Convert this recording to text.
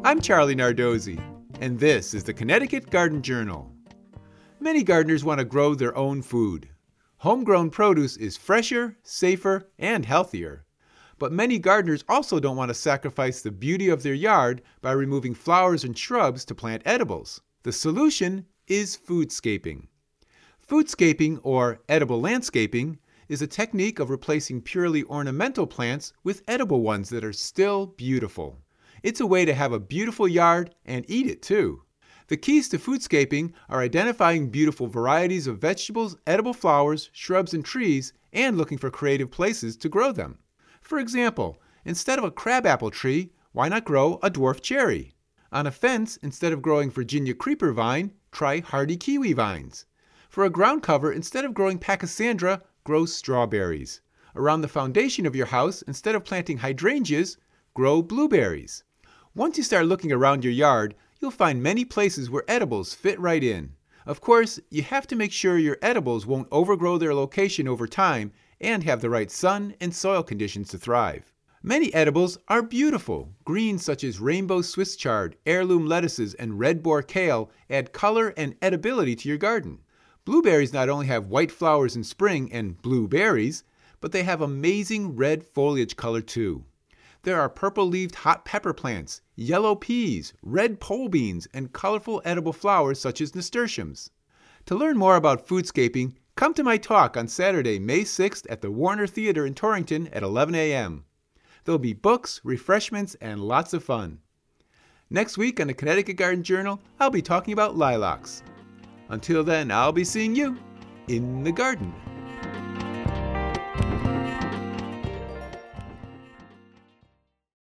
I'm Charlie Nardozzi, and this is the Connecticut Garden Journal. Many gardeners want to grow their own food. Homegrown produce is fresher, safer, and healthier. But many gardeners also don't want to sacrifice the beauty of their yard by removing flowers and shrubs to plant edibles. The solution is foodscaping. Foodscaping, or edible landscaping, is a technique of replacing purely ornamental plants with edible ones that are still beautiful. It's a way to have a beautiful yard and eat it too. The keys to foodscaping are identifying beautiful varieties of vegetables, edible flowers, shrubs, and trees, and looking for creative places to grow them. For example, instead of a crabapple tree, why not grow a dwarf cherry? On a fence, instead of growing Virginia creeper vine, try hardy kiwi vines. For a ground cover, instead of growing pachysandra, grow strawberries. Around the foundation of your house, instead of planting hydrangeas, grow blueberries. Once you start looking around your yard, you'll find many places where edibles fit right in. Of course, you have to make sure your edibles won't overgrow their location over time and have the right sun and soil conditions to thrive. Many edibles are beautiful. Greens such as rainbow Swiss chard, heirloom lettuces, and red boar kale add color and edibility to your garden. Blueberries not only have white flowers in spring and blueberries, but they have amazing red foliage color too. There are purple-leaved hot pepper plants, yellow peas, red pole beans, and colorful edible flowers such as nasturtiums. To learn more about foodscaping, come to my talk on Saturday, May 6th at the Warner Theater in Torrington at 11 a.m. There'll be books, refreshments, and lots of fun. Next week on the Connecticut Garden Journal, I'll be talking about lilacs. Until then, I'll be seeing you in the garden.